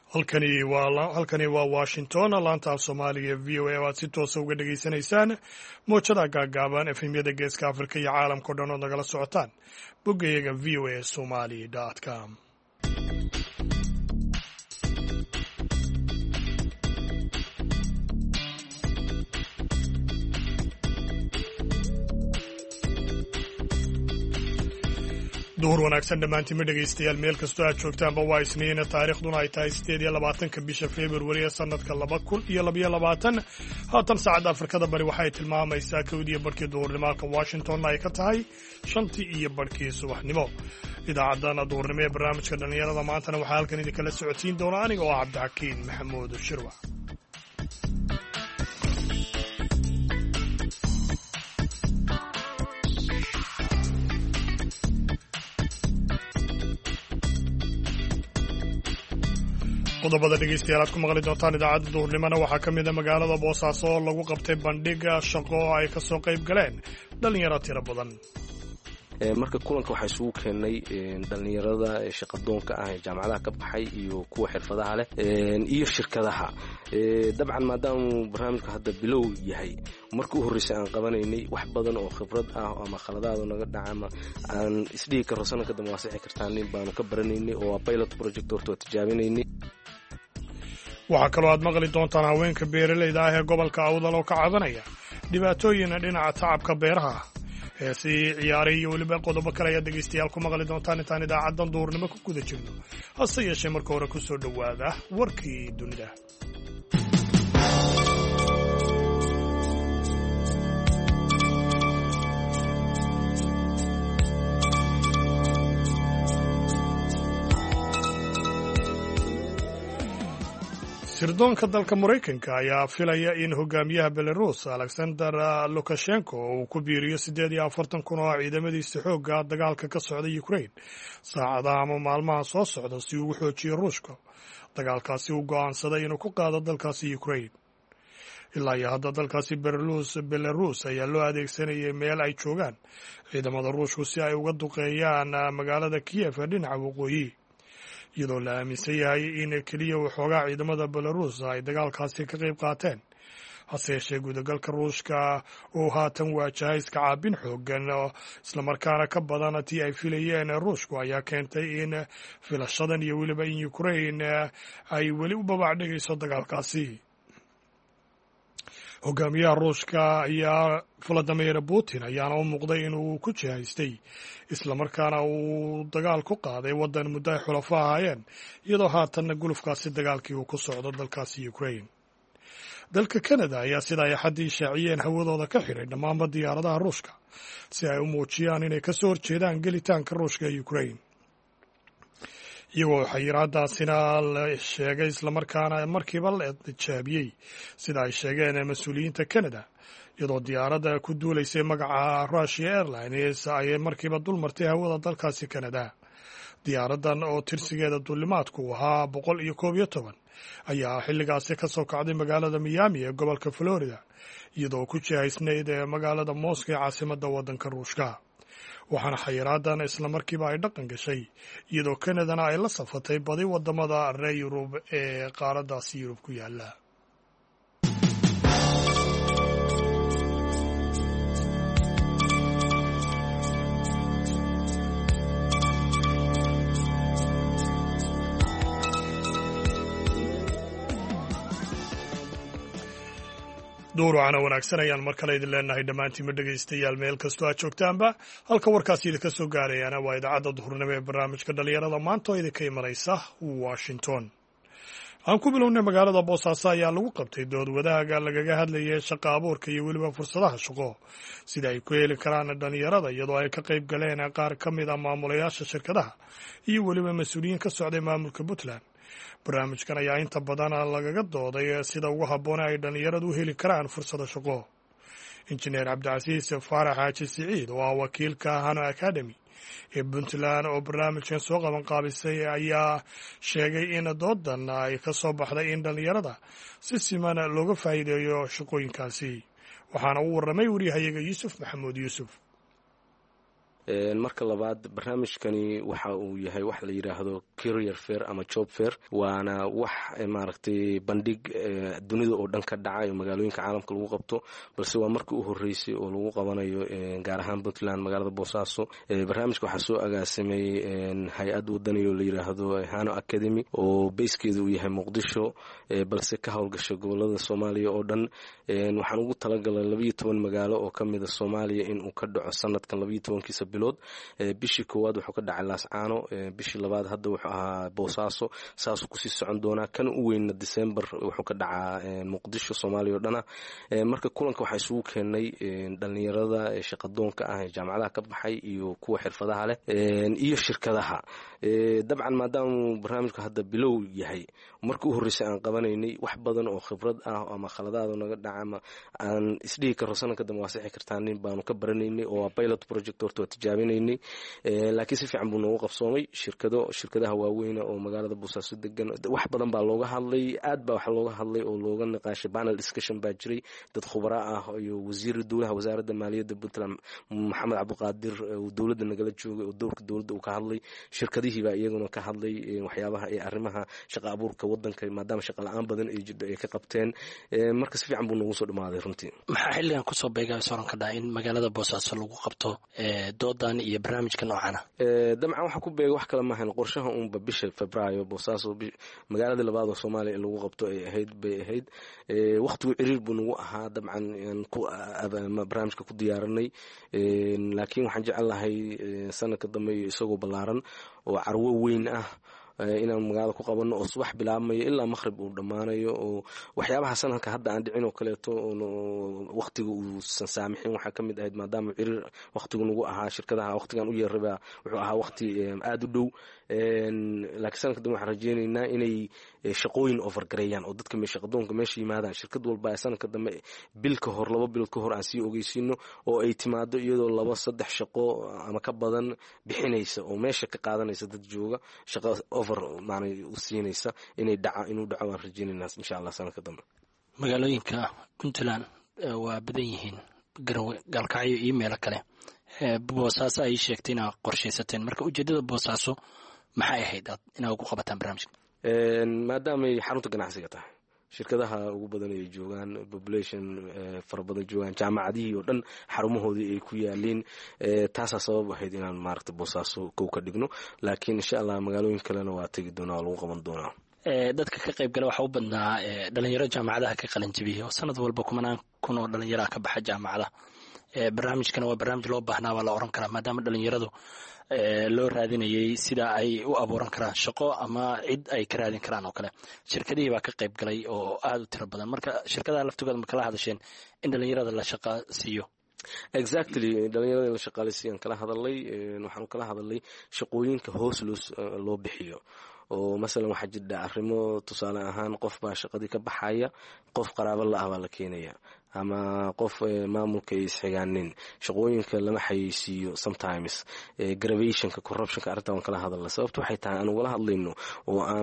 halkani waa Washington, laanta af Soomaaliga VOA oo aad si toos ah uga dhageysanaysaan moojada gaagaaban efemyada Geeska Afrika iyo caalamka oo dhan oo nagala socotaan boggayaga voasomali.com. duhur wanaagsan dhammaantiinma dhegaystayaal meel kastoo aad joogtaanba waa isniina taariikhduna ay tahay 8 bisha February ee sanadka 2022 haatan saacadda Afrikada bari waxay tilmaamaysaa 1:00 duhurnimo halka Washington ay ka tahay 5:00 subaxnimo. idaacadana duhurnimo ee barnaamijka dhalinyarada maantana waxaa halkan idinkala socodsiin doona aniga oo Cabdixakiin Maxamuud Shirwa. qodobada dhegeystayaal aad ku maqli doontaan idaacadda duhurnimona waxaa ka mid a magaalada Boosaaso oo lagu qabtay bandhiga shaqo oo ay ka soo qayb galeen dhalinyaro tiro badan. marka kulanka waxaa isugu keenay dhalinyarada shaqadoonka ah ee jaamacadaha ka baxay iyo kuwa xirfadaha leh iyo shirkadaha. dabcan maadaama barnaamijku hadda bilow yahay markii u horreysay aan qabanaynay wax badan oo khibrad ah ama khaladaad naga dhaca ama aan isdhihi karo sanadka dambe waa sixi kartaan baanu ka baranaynay oo pilot project horta tijaabinaynay. waxaa kaloo aad maqli doontaan haweenka beeralayda ah ee gobolka Awdal oo ka cabanaya dhibaatooyin dhinaca tacabka beeraha si ciyaaray iyo weliba qodobo kale ayaa dhegeystayaal ku maqli doontaan intaan idaacaddan duhurnimo ku guda jirno. hase yeeshee marka hore ku soo dhowaada warkii dunida. sirdoonka dalka Mareykanka ayaa filaya in hogaamiyaha Belarus Alexander Lukashenko uu ku biiriyo 48,000 oo ciidamadiisa xoogga dagaalka ka socda Ukraine saacadaha ama maalmaha soo socda si uu u xoojiyo Ruushka dagaalkaasi uu go'aansaday inuu ku qaado dalkaasi Ukraine. ilaa iyo hadda dalkaasi Belarus ayaa loo adeegsanayay meel ay joogaan ciidamada Ruushku si ay uga duqeeyaan magaalada Kiev ee dhinaca waqooyi, iyadoo la aaminsan yahay in keliya waxoogaa ciidamada Belarus ay dagaalkaasi ka qayb qaateen. hase yeeshee gudagalka Ruushka oo haatan waajahay iska caabin xoogan oo islamarkaana ka badan tii ay filayeen Ruushku ayaa keentay in filashadan iyo weliba in Ukraine ay weli u babacdhigayso dagaalkaasi. hogaamiyaha Ruushka ayaa Vladimir Putin ayaana u muuqday inuu ku jihaystay islamarkaana uu dagaal ku qaaday waddan muddo ay xulafo ahaayeen, iyadoo haatanna gulufkaasi dagaalkii uu ku socdo dalkaasi Ukraine. dalka Canada ayaa sida ay xaddii shaaciyeen hawadooda ka xiray dhammaanba diyaaradaha Ruushka si ay u muujiyaan inay ka soo horjeedaan gelitaanka Ruushka ee Ukraine, iyagoo xayiraadaasina la sheegay islamarkaana markiiba la tijaabiyey sida ay sheegeen mas-uuliyiinta Canada, iyadoo diyaaradda ku duulaysay magaca Russia Airlines ay markiiba dulmartay hawada dalkaasi Canada. diyaaraddan oo tirsigeeda duulimaadku ahaa 111 ayaa xilligaasi ka soo kacday magaalada Miami ee gobolka Florida iyadoo ku jihaysnayd magaalada Moscow ee caasimadda waddanka Ruushka. waxaana xayiraadan islamarkiiba ay dhaqan gashay iyadoo Canadana ay la safatay badi wadamada reer Yurub ee qaaraddaasi Yurub ku yaala. duuracana wanaagsan ayaan mar kale idin leenahay dhammaantiinma dhegaystayaal meel kastoo aad joogtaanba. halka warkaasi idinka soo gaarayaana waa idaacadda duhurnimo ee barnaamijka dhalinyarada maanta oo idinka imanaysa Washington. aan ku bilownay magaalada Boosaaso ayaa lagu qabtay dood wadaaga lagaga hadlayay shaqo abuurka iyo weliba fursadaha shaqo sida ay ku heli karaan dhalinyarada, iyadoo ay ka qayb galeen qaar ka mid a maamulayaasha shirkadaha iyo weliba mas-uuliyiin ka socday maamulka Puntland. barnaamijkan ayaa inta badan lagaga dooday sida ugu habboon ay dhalinyaradu u heli karaan fursado shaqo. injineer Cabdicasiis Faarax Xaaji Siciid oo ah wakiilka Hano Academy ee Puntland oo barnaamijkan soo qaban qaabisay ayaa sheegay in doodan ay ka soo baxday in dhalinyarada si siman looga faa'iideeyo shaqooyinkaasi. waxaana u warramay wariyahayaga Yuusuf Maxamuud Yuusuf. marka labaad barnaamijkani waxa uu yahay wax la yidhaahdo career fair ama job fair, waana wax maaragtay bandhig dunida oo dhan ka dhacay oo magaalooyinka caalamka lagu qabto, balse waa markii u horeysay oo lagu qabanayo gaar ahaan Puntland magaalada Boosaaso. barnaamijka waxaa soo agaasimay hay-ad wadani oo la yidhaahdo Hano Academy oo bayskeedu uu yahay Muqdisho, balse ka howlgasha gobolada Soomaaliya oo dhan. waxaan ugu talagalay 12 magaalo oo ka mid ah Soomaaliya in uu ka dhaco sanadkan 12kiisa bilood. bishii koowaad wuxuu ka dhacay Laascaano, bishii labaad hadda wuxuu ahaa Boosaaso, saasuu kusii socon doonaa. kan u weynna December wuxuu ka dhacaa Muqdisho, Soomaaliya oo dhana. marka kulanka waxaa isugu keenay dhalinyarada shaqadoonka ah ee jaamacadaha ka baxay iyo kuwa xirfadaha leh iyo shirkadaha. dabcan maadaama barnaamijku hadda bilow yahay, markii u horeysay aan qabanaynay wax badan oo khibrad ah ama khaladaad naga dhaca ama aan isdhihi karo sanadka dambe waa sixi kartaa nin baanu ka baranaynay oo pilot project horta waa tijaabinaynay. laakiin si fiican buu noogu qabsoomay. shirkadaha waaweyn oo magaalada Boosaaso degan wax badan baa looga hadlay, aad baa wax looga hadlay oo looga niqaashay. panel discussion baa jiray, dad khubaro ah iyo wasiirka dowlaha wasaaradda maaliyadda Puntland Maxamed Cabdiqaadir oo dowladda nagala joogay oo dowrka dowladda uu ka hadlay. shirkadihii baa iyaguna ka hadlay waxyaabaha ee arrimaha shaqo abuurka wadanka maadaama shaqo la'aan badan ay jirto ay ka qabteen. marka si fiican buu noogu soo dhamaaday runtii. maxaa xilligan kusoo beegay soran ka dhaca in magaalada Boosaaso lagu qabto doodan iyo barnaamijka noocan ah? dabcan waxa ku beegay wax kale ma ahayn, qorshaha uunba bisha Febraayo Boosaaso magaalada labaad oo Soomaaliya lagu qabto ay ahayd. waqtigu ciriir buu nagu ahaa dabcan barnaamijka ku diyaaranay. laakiin waxaan jecelahay sanadka dambe isagoo ballaaran oo carwo weyn ah inaan magaalada ku qabanno oo subax bilaabmayo ilaa maqrib uu dhammaanayo, oo waxyaabaha sanadka hadda aan dhicin oo kaleeto waqtiga uusan saamixin waxaa ka mid ahayd maadaama ciriir waqtigu nagu ahaa. shirkadaha waqtigan u yeeraba wuxuu ahaa waqti aad u dhow. laakiin sanadka dambe waxaan rajeynaynaa inay shaqooyin overgareeyaan oo dadka shaqadoonka meesha yimaadaan. shirkad walba sanadka dambe bil ka hor 2 bilood ka hor aan sii ogeysiino oo ay timaado iyadoo 2-3 shaqo ama ka badan bixinaysa oo meesha ka qaadanaysa dad jooga shaqo maanay u siinaysa inuu dhaco. waan rajeynaynaa insha Allah sanadka dambe. magaalooyinka Puntland waa badan yihiin, Gaalkacyo iyo meelo kale. Boosaaso ay sheegtay inaad qorshaysateen, marka ujeedada Boosaaso maxay ahayd inaad ugu qabataan barnaamijka? maadaama ay xarunta ganacsiga tahay, shirkadaha ugu badan ay joogaan, population fara badan joogaan, jaamacadihii oo dhan xarumahoodii ay ku yaaliin. taasaa sabab ahayd inaan maaragta Boosaaso kow ka dhigno, laakiin insha Allah magaalooyin kalena waa tegi doonaa oo lagu qaban doonaa. dadka ka qayb gala waxaa u badnaa dhalinyaro jaamacadaha ka qalin jabiyay oo sanad walba 10,000 oo dhalinyaro ka baxa jaamacadaha. barnaamijkana waa barnaamij loo baahnaa waa la oran karaa, maadaama dhalinyaradu loo raadinayay sida ay u abuuran karaan shaqo ama cid ay ka raadin karaan oo kale. shirkadihii baa ka qayb galay oo aad u tiro badan. marka shirkadaha laftigooda ma kala hadasheen in dhalinyarada la shaqo siiyo? Exactly, dhalinyarada la shaqaaleysiin kala hadalay. waxaan kala hadalay shaqooyinka hoos loo bixiyo oo masalan waxa jira arrimo tusaale ahaan qof baa shaqadii ka baxaya, qof qaraabo la ah baa la keenaya, ama qof maamulka ay isxigaanin. shaqooyinka lama xayeysiiyo sometimes. graduationka corruptionka arrinta waan kala hadalnaa. sababtu waxay tahay aan ugala hadlayno oo aan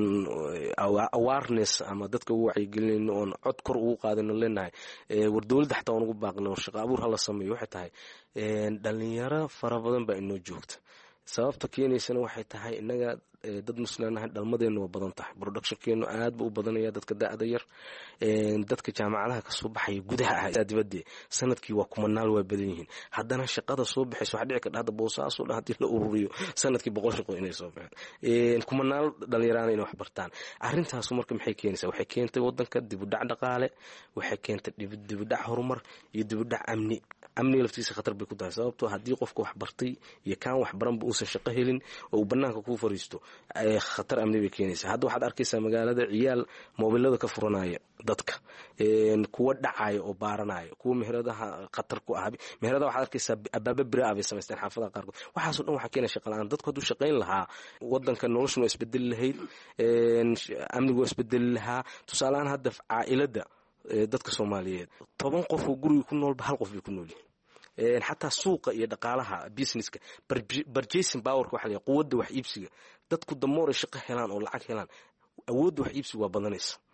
awareness ama dadka ugu wacyigelinayno oon cod kor ugu qaadino leenahay. war dowladda xataa waan ugu baaqno shaqo abuur hala sameeyo. waxay tahay dhalinyaro fara badan baa inoo joogta. sababta keenaysana waxay tahay inaga dad muslimaanahay, dhalmadeena waa badan tahay, productionkeenu aad buu u badanaya. dadka da'da yar, dadka jaamacadaha ka soo baxaya gudaha ah dibadda sanadkii waa kumanaal waa badan yihiin. haddana shaqada soo baxayso waxa dhici karta hadda Boosaaso dhan hadii la ururiyo sanadkii 100 shaqo inay soo baxaan, kumanaal dhalinyarada inay wax bartaan. arrintaas marka maxay keenaysaa? waxay keentay wadanka dib u dhac dhaqaale, waxay keentay dib u dhac horumar iyo dib u dhac amni laftiisa khatar bay ku tahay. sababtoo haddii qofka wax bartay iyo kaan wax baran uusan shaqo helin oo banaanka ku fariisto, khatar amni bay keenaysaa. hadda waxaad arkaysaa magaalada ciyaal moobilada ka furanaya dadka, kuwa dhacaya oo baaranaya, kuwa meheradaha khatar ku ah. meheradaha waxaad arkaysaa abaaba bira bay samaysteen xaafadaha qaarkood. waxaasoo dhan waxaa keenaya shaqo la'aan. dadku hadduu shaqayn lahaa wadanka noloshu waa isbedeli lahayd, amnigu waa isbedeli lahaa. tusaalehaan hadda caa'ilada dadka Soomaaliyeed 10 qof oo guriga ku nool hal qof bay ku nool yihiin. xataa suuqa iyo dhaqaalaha businesska purchasing power waxa la quwadda wax iibsiga, dadku damoor shaqo helaan oo lacag helaan, awoodda wax iibsiga waa badanaysa.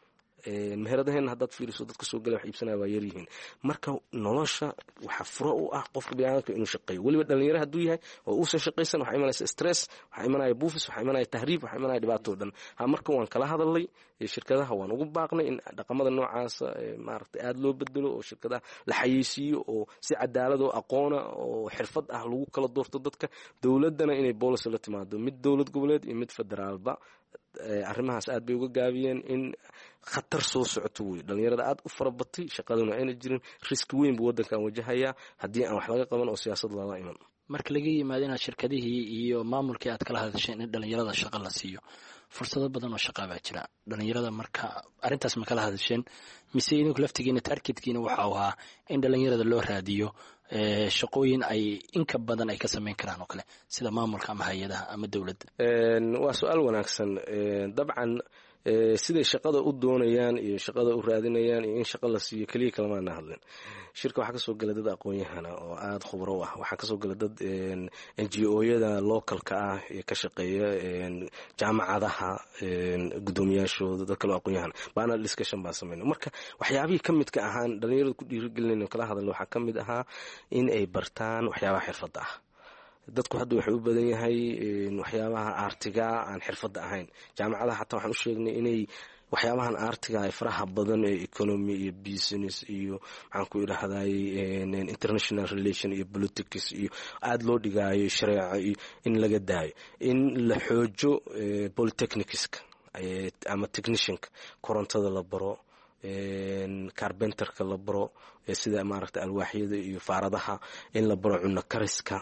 meheradaheena haddaad fiiriso dadka soo gala wax iibsanaya waa yar yihiin. marka nolosha waxaa furo u ah qofka biniaadamka inuu shaqeeyo, weliba dhalinyaro hadduu yahay oo uusan shaqaysan waxaa imanaysa stress, waxaa imanaya buufis, waxaa imanaya tahriib, waxaa imanaya dhibaato o dhan. marka waan kala hadalnay shirkadaha, waan ugu baaqnay in dhaqamada noocaasa maaragtay aada loo bedelo oo shirkadaha la xayeysiiyo oo si cadaalad oo aqoona oo xirfad ah lagu kala doorto dadka. dowladdana inay boolicy la timaado, mid dowlad goboleed iyo mid federaalba. arrimahaas aad bay uga gaabiyeen in khatar soo socoto wey. dhalinyarada aad u farabatay, shaqaduna ayna jirin, riski weyn buu waddankan wajahayaa haddii aan wax laga qaban oo siyaasad lala iman. marka laga yimaado inaad shirkadihii iyo maamulkii aad kala hadasheen in dhalinyarada shaqo la siiyo, fursado badan oo shaqaa baa jira dhalinyarada. marka arrintaas ma kala hadasheen mise idinku laftigiina targetkiina waxa uu ahaa in dhalinyarada loo raadiyo shaqooyin ay inka badan ay ka samayn karaan oo kale sida maamulka ama hay-adaha ama dowladda? waa su-aal wanaagsan. dabcan siday shaqada u doonayaan iyo shaqada u raadinayaan iyo in shaqo la siiyo keliya kalamaana hadlen. shirka waxaa kasoo gala dad aqoon-yahana oo aada khubro u ah, waxaa kasoo gala dad NGO-yada localka ah ee ka shaqeeya jaamacadaha guddoomiyaashooda, dad kaleo aqoon-yahana baana discussion baan samayna. marka waxyaabihii ka midka ahaan dhalinyarada ku dhiirigelinayno kala hadalna waxaa ka mid ahaa in ay bartaan waxyaabaha xirfadda ah. dadku hadda waxay u badan yahay waxyaabaha aartiga aan xirfadda ahayn. jaamacadaha xataa waxaan u sheegnay inay waxyaabahan aartiga ay faraha badan ee economy iyo business iyo maxaan ku idhahday international relation iyo politics iyo aada loo dhigaayo shareeco iyo in laga daayo, in la xoojo polytechnicska ama technicianka, korontada la baro, carbenterka la baro, sida maaragtay alwaaxyada iyo faaradaha, in la baro cunno kariska,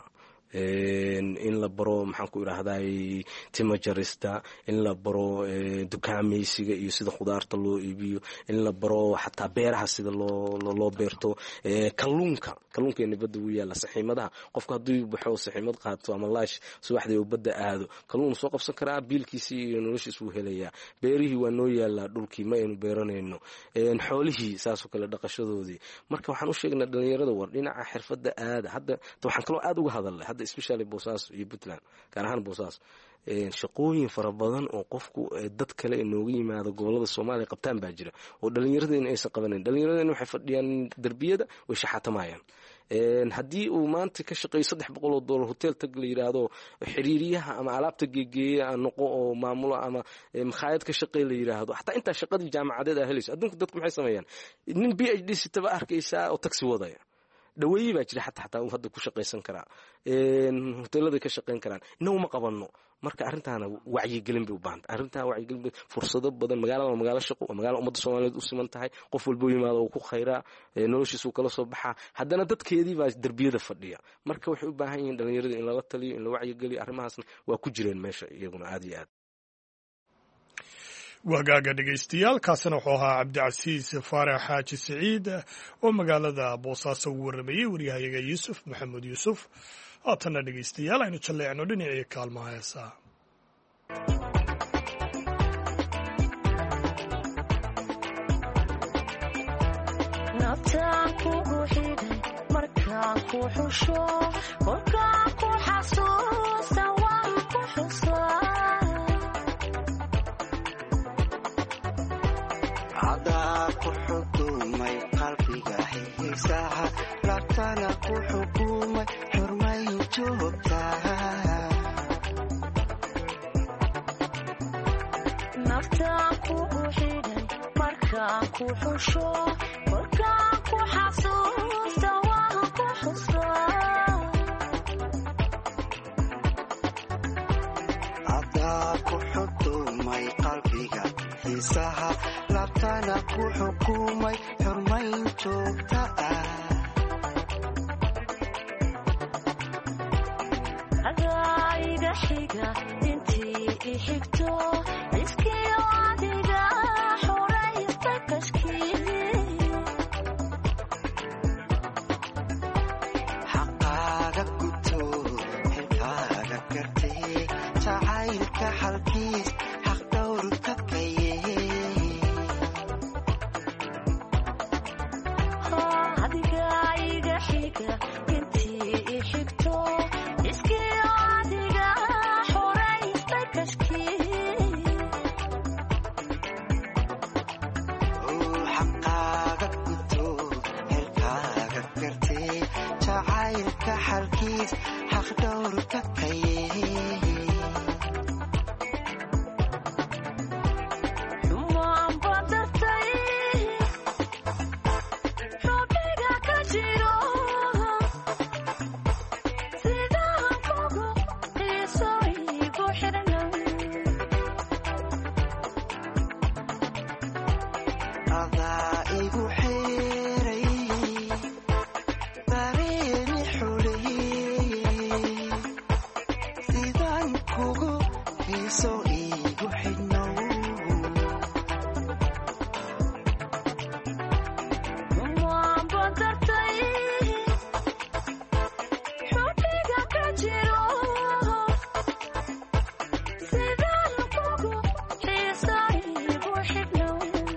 in la baro maxaan ku idhahday tima jarista, in la baro dukaamaysiga iyo sida khudaarta loo iibiyo, in la baro xataa beeraha sida loo beerto, kalluunkeena badda wuu yaalla, saxiimadaha. qofku hadduu baxo saxiimad qaato ama laash subaxdii uu badda aado, kalluun soo qabsan karaa, biilkiisii iyo noloshiis wuu helayaa. beerihii waa noo yaallaa dhulkii, ma aynu beeranayno. xoolihii saasoo kale dhaqashadoodii. marka waxaan u sheegnaa dhalinyarada war dhinaca xirfadda aada. hadda waxaan kaloo aada uga hadalnay hadda especially Boosaaso iyo Puntland, gaar ahaan Boosaaso, shaqooyin fara badan oo qofku dad kale inooga yimaado gobolada Soomaaliya qabtaan baa jira oo dhalinyaradeen aysan qabanayn. dhalinyaradeen waxay fadhiyaan darbiyada, way shaxaatamayaan. haddii uu maanta ka shaqeeyo $300 hotel tag la yiraahdo xiriiriyaha ama alaabta geegeeya noqo oo maamulo ama makhaayad ka shaqeey la yiraahdo, xataa inta shaqadii jaamacadeed ah helayso. adduunka dadku maxay sameeyaan? nin PhD sitaba arkaysaa oo taxi wadaya, dhaweeye baa jira xataa uu hadda ku shaqaysan karaa, hoteelada ka shaqayn karaan. inagu ma qabanno. marka arrintaana wacyigelin bay u baahanta. arrintaa wacyigelin, fursado badan. magaalada waa magaalo shaqo, waa magaalo ummadda Soomaaliyeed u siman tahay. qof walboo yimaado uu ku khayraa, noloshiisuu kala soo baxaa. haddana dadkeedii baa derbiyada fadhiya. marka waxay u baahan yihiin dhalinyarada in lala taliyo, in la wacyigeliyo. arrimahaasna waa ku jireen meesha iyaguna aada iyo aad. wagaaga dhegaystayaal, kaasina wuxuu ahaa cabdicasiis faarax xaaji siciid oo magaalada Boosaaso ugu warramayey waryahayaga yuusuf maxamed yuusuf. haatanna dhegaystayaal aynu jalleecno dhinacii kaalmaha heesaa. naftaan kugu xidhay markaan ku xusho, kolkaan ku xasuusta waan ku xusaa. cadaa ku xukumay qalbiga xiisaha, labtana ku xukumay xurmay joogtaa. naftaan kugu xidhay markaan ku xusho, kolkaan ku xasuusta waan ku xusaa. cadaa ku xukumay qalbiga xiisaha, labtana ku xukumay xurmayn joogta ah. adaa iga xiga intii i xigto, iskiyo adiga xoraysta kashkii. xaqaaga guto xilkaaga gartee, jacaylka xalkiis xaq dhowrka kaye. adiga iga xiga intii i xigto, iskiyo adiga xoraysta kashkii. kugu xiiso iigu xidhnow waan badartay xubbiga ka jiro sidaan kugu xiiso iigu xidhnow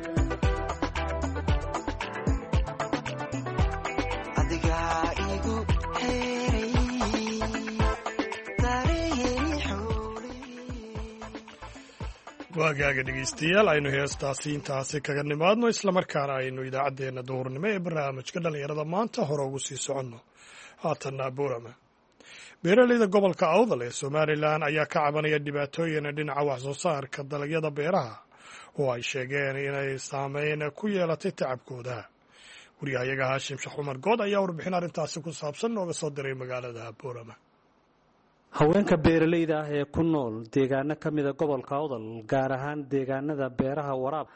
adigaa igu xeeray dareeri xooli waagaaga dhegaystayaal aynu heestaasi intaasi kaga nimaadno islamarkaana aynu idaacaddeenna duhurnimo ee barnaamijka dhallinyarada maanta hore ugu sii soconno haatanna boorama beeraleyda gobolka awdal ee somalilan ayaa ka cabanaya dhibaatooyin dhinaca wax soo saarka dalagyada beeraha oo ay sheegeen inay saameyn ku yeelatay tacabkooda wariyahayaga haashim sheekh cumar good ayaa warbixin arrintaasi ku saabsan nooga soo diray magaalada boorama haweenka beeralayda ah ee ku nool deegaano ka mida gobolka awdal gaar ahaan deegaanada beeraha waraab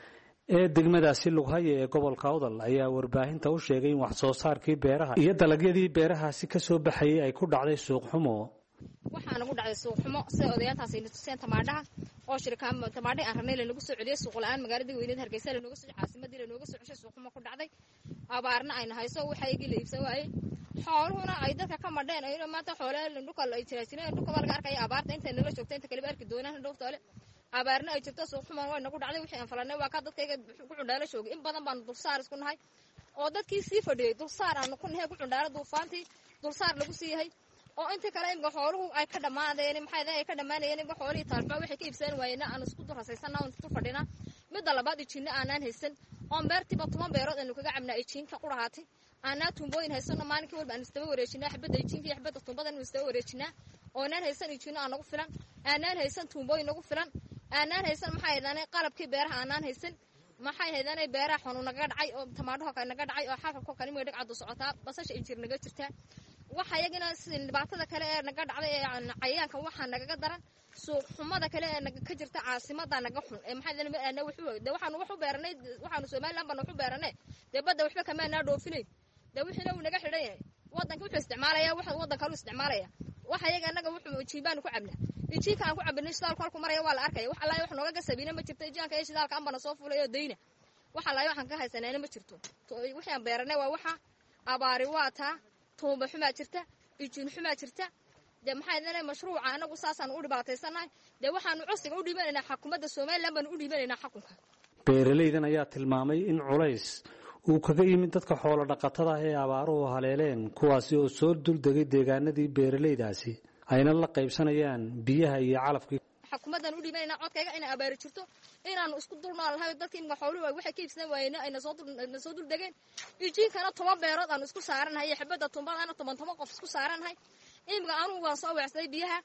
ee degmadaasi lughaya ee gobolka awdal ayaa warbaahinta u sheegay in wax soo saarkii beeraha iyo dalagyadii beerahaasi ka soo baxayay ay ku dhacday suuq xumo waxaa nagu dhacday suuq xumo sida odayaantaasi tuseen tamaadhaha oo shirkaan tamaadhay aan rabnay lanagu soo celiyay suuq la'aan magaaladii weyneed hargeysa lanooga soo caasimadii lanooga soo ceshay suuq xumo ku dhacday abaarna ayna hayso waxaygii la iibsan waayey xooluhuna ay dadka ka madheen ayna maanta xoolaha dhulka ay jiraasina dhulka waa laga arkaya abaarta inta nala joogta inta kaliba arki doonaan dhowrtaale abaarna ay jirto suuq xumo way nagu dhacday wixii aan falanay waa ka dadkayga ku cundhaala joogay in badan baan dulsaar isku nahay oo dadkii sii fadhiyay dulsaar aan ku nahay ku cundhaala duufaantii dulsaar lagu sii yahay oo inta kale imka xooluhu ay ka dhamaadeen maxay ay ka dhamaanayeen imka xoolihii taalba waxay ka iibsan waayeen aan isku durasaysanaa oo isku fadhina mid labaad ijina aanan haysan oo beertiba 10 beerood aanu kaga cabnaa ijinka qurahaati aanaa tumbooyin haysano maalinkii walba aan istaba wareejinaa xabada ijinka iyo xabada tumbada aan istaba wareejinaa oo naan haysan ijina aan nagu filan aanan haysan tumbooyin nagu filan aanan haysan maxay ahaydaan qalabkii beeraha aanan haysan maxay ahaydaan beeraha xanu naga dhacay oo tamaadho ka naga dhacay oo xafka kale ma dhig cad socotaa basasha injir naga jirtaa waxa iyagana dhibaatada kale ee naga dhacday ee cayaanka waxa naga daran suuq xumada kale ee naga ka jirta caasimada naga xun ee maxay ahaydaan waxaanu wax u beeranay waxaanu Soomaaliland baan wax u beeranay dibadda waxba kama na dhoofinay wixina uu naga xidhay wadanka wuxuu isticmaalaya waxa wadanka uu isticmaalaya waxa iyaga anaga wuxuu jiibaan ku cabnaa ijiinka aan ku cabnay shidaalku halku maraya waa la arkay wax Allah wax nooga gasabiina ma jirto ijiinka ee shidaalka aan bana soo fuulayo deyna waxa la waxaan ka haysanayna ma jirto wixii aan beeranay waa waxa abaari waata tuuba xumaa jirta ijiin xumaa jirta de maxay ahayd mashruuca anagu saasan u dhibaataysanahay de waxaanu codsiga u dhiibanaynaa xukuumadda Soomaaliland baan u dhiibanaynaa xukunka beeralaydan ayaa tilmaamay in culays uu kaga yimid dadka xoolo dhaqatada ah ee abaaruhu haleeleen kuwaasi oo soo duldegay deegaanadii beeralaydaasi ayna la qaybsanayaan biyaha iyo calafkii xukuumaddan u dhiibanayna codkayga inay abaari jirto inaanu isku dulnoolahay dadkii imka xooluhu waxay ka iibsan waayeen ayna soo duldegeen ijiinkana 10 beerood aan isku saaranahay xabada tumbadana 10 qof isku saaranahay imka aanu waan soo weecsaday biyaha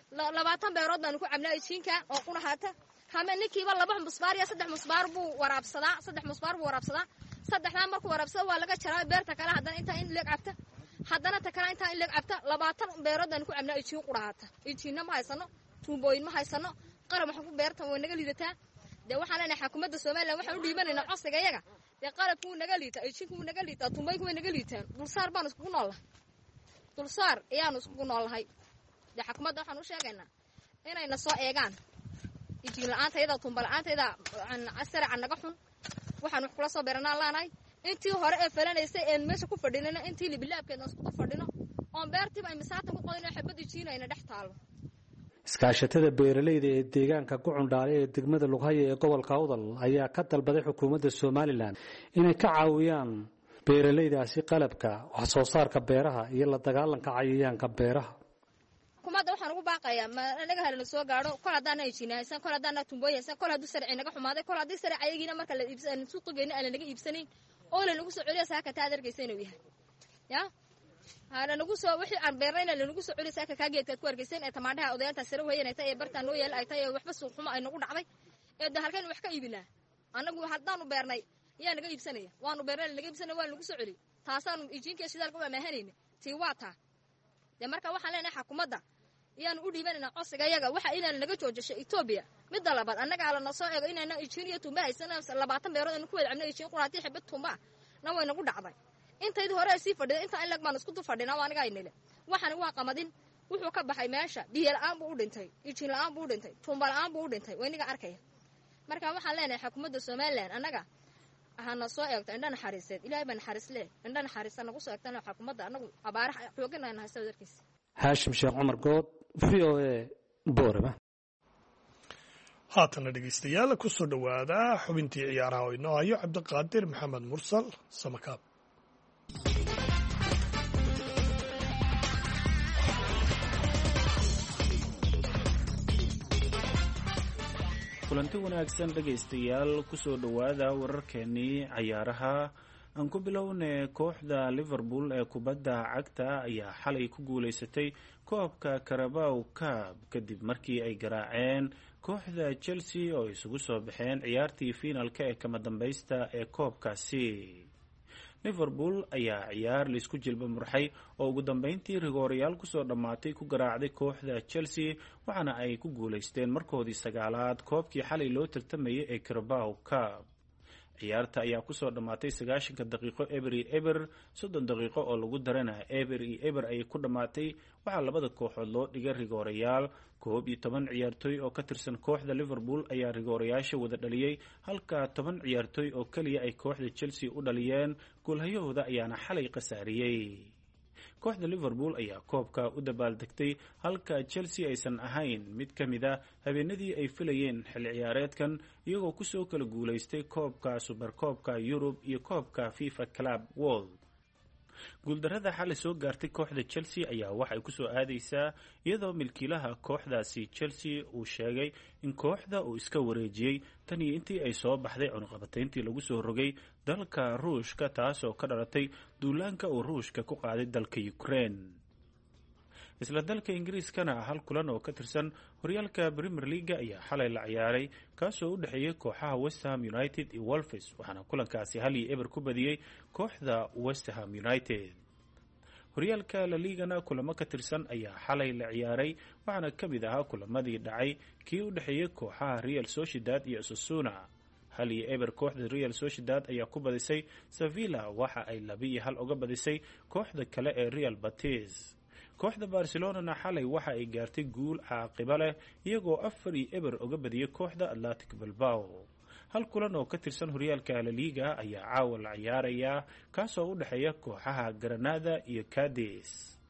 20 beerood baan ku cabnaa ijiinka oo qurahaata kama ninkiiba 2 musbaar iyo 3 musbaar buu waraabsadaa 3 musbaar buu waraabsadaa saddexdan markuu waraabsado waa laga jaraa beerta kale haddana inta in leeg cabta haddana ta kale inta in leeg cabta 20 beerood aan ku cabnaa ijiin qurahaata ijiinna ma haysano tuubooyin ma haysano qarab wax ku beerta way naga liidataa de waxaan leenahay xukuumadda Soomaaliland waxaan u dhiibanaynaa codsiga iyaga de qarabku naga liita ijiinku naga liita tuubooyinku way naga liitaan dulsaar baan isku noolahay dulsaar ayaan isku noolahay de xukuumadda waxaan u sheegaynaa inayna soo eegaan ijiin la'aanta iyada tuuba la'aanta iyada asara naga xun waxaan wax kula soo beeranaa laanahay intii hore ee falanaysay ee meesha ku fadhinayna intii libilaabkeedna isku fadhino oo beertiba ay misaata ku qodinay xabad ijiinayna dhex taalo iskaashatada beeralayda ee deegaanka Gucundhaale ee degmada Lughaya ee gobolka Awdal ayaa ka dalbaday xukuumadda Soomaaliland inay ka caawiyaan beeralaydaasi qalabka wax soo saarka beeraha iyo la dagaalanka cayayaanka beeraha xukuumadda waxaan ugu baaqayaa ma anaga halna soo gaaro kol hadaan ay jiinaysan kol hadaan tumbooyaysan kol haduu sharci naga xumaaday kol hadii sharci ayagiina marka la iibsan suuq geeyna aan naga iibsanayn oo la nagu soo celiyo saaka ta adargeysan inuu yahay ya hala nagu soo wixii aan beernayna la nagu soo celiyo saaka ka geedka ku argeysan ee tamaadhaha odayaanta sare weeyanayta ee bartaan oo yeel ay tahay waxba suuq xumo ay nagu dhacday ee halkan wax ka iibinaa anagu hadaan u beernay yaa naga iibsanaya waanu beernay naga iibsanay waa nagu soo celiyo taasaan ijiinka shidaalka waa maahanayna tii waata de marka waxaan leenahay xukuumadda iyaan u dhiibanayna codsiga iyaga waxa inaan naga joojisho Ethiopia mid labaad annaga la soo eego inaan ijiin iyo tumba haysana 20 beerood aan ku wada cabnay ijiin quraati xibad tumba na way nagu dhacday intayd hore si fadhiyo inta in lag baan isku fadhina waa aniga aynile waxaan waa qamadin wuxuu ka baxay meesha biyo la'aan buu u dhintay ijin la'aan buu u dhintay tuumba la'aan buu u dhintay waa iniga arkaya marka waxaan leenahay xukuumadda Soomaaliland annaga ahana soo eegto indha naxariiseed ilaahay baa naxariis leh indha naxariis nagu soo eegtana xukuumadda annagu abaaraha xooganayn haysta wadarkiisa Haashim Sheekh Cumar Good VOA Boorama haatana dhegeystayaal ku soo dhawaada xubintii ciyaaraha oo inoo hayo Cabdiqaadir Maxamed Mursal Samakaab kulanti wanaagsan dhegaystayaal ku soo dhawaada wararkeenii ciyaaraha aan ku bilownay kooxda Liverpool ee kubadda cagta ayaa xalay ku guuleysatay koobka Carabao Cup kadib markii ay garaaceen kooxda Chelsea oo isugu soo baxeen ciyaartii finalka ee kama dambaysta ee koobkaasi Liverpool ayaa ciyaar la isku jilba murxay oo ugu dambeyntii rigoorayaal ku soo dhamaatay ku garaacday kooxda Chelsea waxaana ay ku guuleysteen markoodii sagaalaad koobkii xalay loo tartamayay ee Carabao Cup ciyaarta ayaa ku soo dhamaatay 90 daqiiqo eber 30 daqiiqo oo lagu darana eber ay ku dhamaatay waxa labada kooxood loo dhigay rigoorayaal 11 ciyaartoy oo ka tirsan kooxda Liverpool ayaa rigoorayaasha wada dhaliyay halka 10 ciyaartoy oo kaliya ay kooxda Chelsea u dhaliyeen goolhayahooda ayaana xalay qasaariyay kooxda Liverpool ayaa koobka u dabaaldegtay halka Chelsea aysan ahayn mid kamida habeenadii ay filayeen xil ciyaareedkan iyagoo ku soo kala guuleystay koobka Super Koobka Europe iyo koobka FIFA Club World guuldarada xalay soo gaartay kooxda Chelsea ayaa waxay ku soo aadaysaa iyadoo milkiilaha kooxdaasi Chelsea uu sheegay in kooxda uu iska wareejiyay tan iyo intii ay soo baxday cunqabatayntii lagu soo rogay dalka Ruushka taasoo ka dhalatay duulaanka uu Ruushka ku qaaday dalka Ukraine isla dalka Ingiriiskana hal kulan oo ka tirsan horyaalka Premier League ayaa xalay la ciyaaray kaasoo u dhaxeeyay kooxaha West Ham United iyo Wolves waxaana kulankaasi 1-0 ku badiyay kooxda West Ham United horyaalka La Liga-na kulamo ka tirsan ayaa xalay la ciyaaray waxaana kamid ahaa kulamadii dhacay kii u dhaxeeyay kooxaha Real Sociedad iyo Osasuna 1-0 kooxda Real Sociedad ayaa ku badisay Sevilla waxa ay 2-1 uga badisay kooxda kale ee Real Betis kooxda Barcelona xalay waxa ay gaartay guul caaqiba leh iyagoo 4-0 uga badiyay kooxda Athletic Bilbao hal kulan oo ka tirsan horyaalka La Liga ayaa caawa la ciyaaraya kaasoo u dhaxeeya kooxaha Granada iyo Cadiz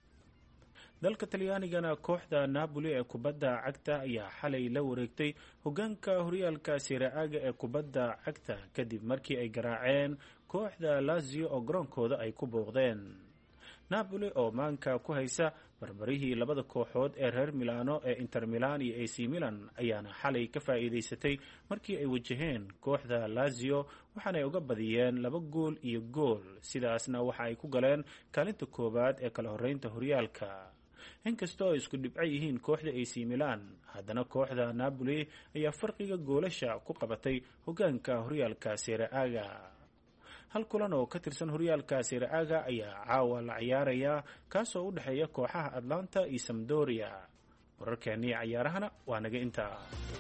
dalka Talyaanigana kooxda Napoli ee kubadda cagta ayaa xalay la wareegtay hogaanka horyaalka Serie A ee kubadda cagta kadib markii ay garaaceen kooxda Lazio oo garoonkooda ay ku booqdeen Napoli oo maanka ku haysa barbarihii labada kooxood ee reer Milano ee Inter Milan iyo AC Milan ayaana xalay ka faa'iideysatay markii ay wajaheen kooxda Lazio waxaana ay uga badiyeen 2-gool sidaasna waxa ay ku galeen kaalinta koobaad ee kala horeynta horyaalka inkastoo ay isku dhibco yihiin kooxda AC Milan haddana kooxda Napoli ayaa farqiga goolasha ku qabatay hogaanka horyaalka Serie A hal kulan oo ka tirsan horyaalka Serie A ayaa caawa la ciyaaraya kaasoo u dhaxeeya kooxaha Atlanta iyo Sampdoria wararkeennii ciyaarahana waa naga intaa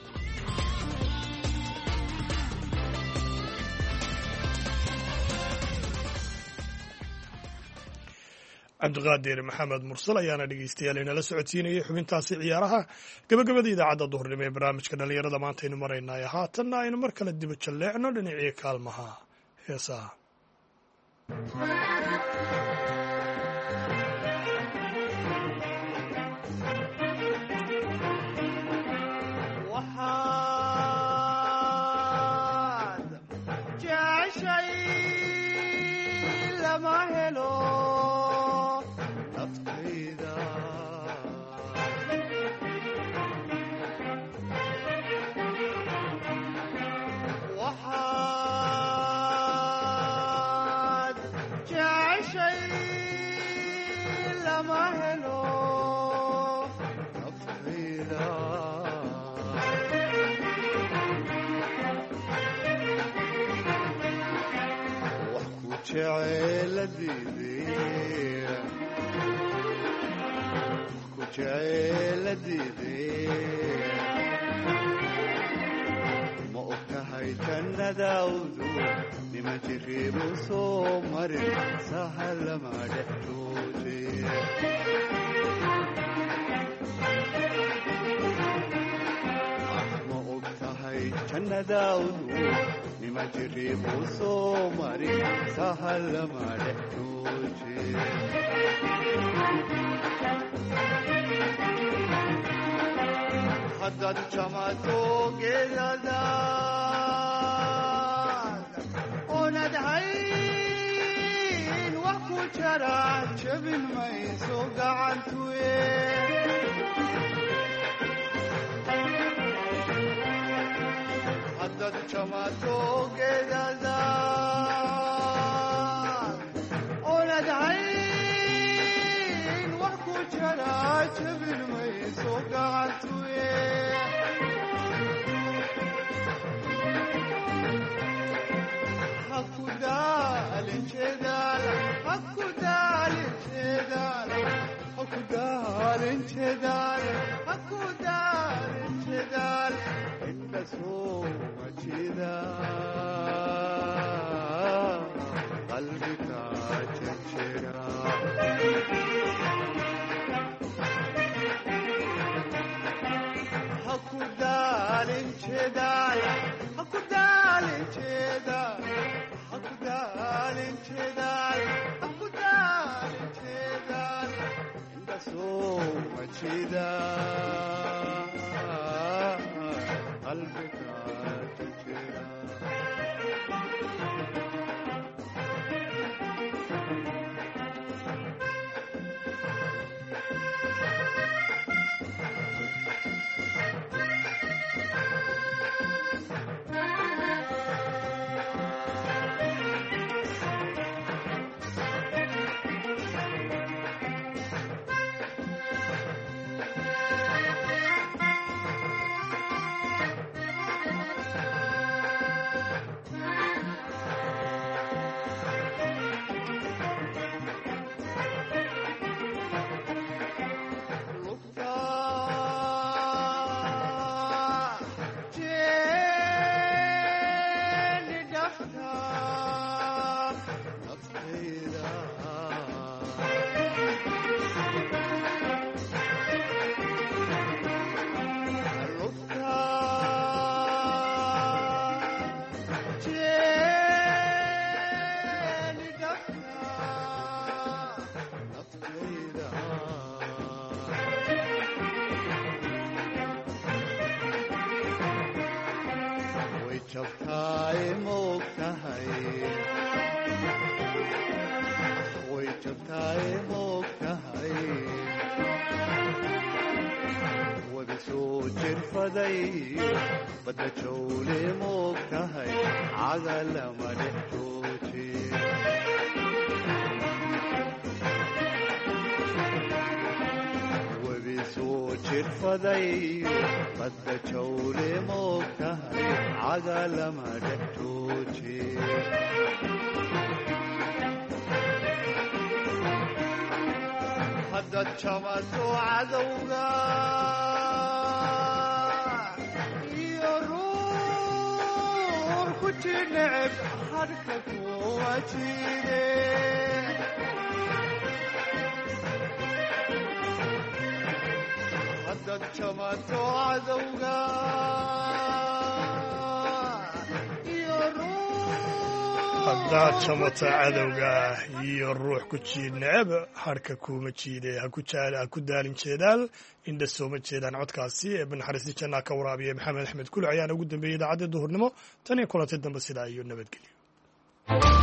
Cabdiqaadir Maxamed Mursal ayaana dhegeystayaal inala socodsiinayay xubintaasi ciyaaraha gabagabada idaacadda duhurnimo ee barnaamijka dhalinyarada maanta aynu maraynay haatanna aynu mar kale dib u jalleecno dhinacii kaalmaha heesaha waxaad jeceshay lama helo naftayda waxaad jeceshay lama helo naftayda wax ku jeceladide ma ogtahay jannadawdu nima jiriibu soo marin sahalama dhex jooje jannadaawdu nima jiriibuu soo marin sahal lama dhex jooje haddaad jamato geedadaad oonad hayn wax ku jara jabin mayso gacantuye haddaad jamato geedadaad oonad hayn wax ku jara jabin mayso gacantuye badda jawle moog tahay caga lama dhex jooje webi soo jirfaday badda jawle moog tahay caga lama dhex jooje haddaad jamato cadowga neceb harka kuwa jire haddaad jamato cadowga haddaad jamato cadowga iyo ruux ku jiid neceb harka kuuma jiide ha ku daalin jeedaal indha sooma jeedaan codkaasi ee banaxariisti jannaa ka waraabiya maxamed axmed kuli ayaana ugu dambeeyey idaacadda duhurnimo tan iyo kulanti dambe sidaa iyo nabadgelyo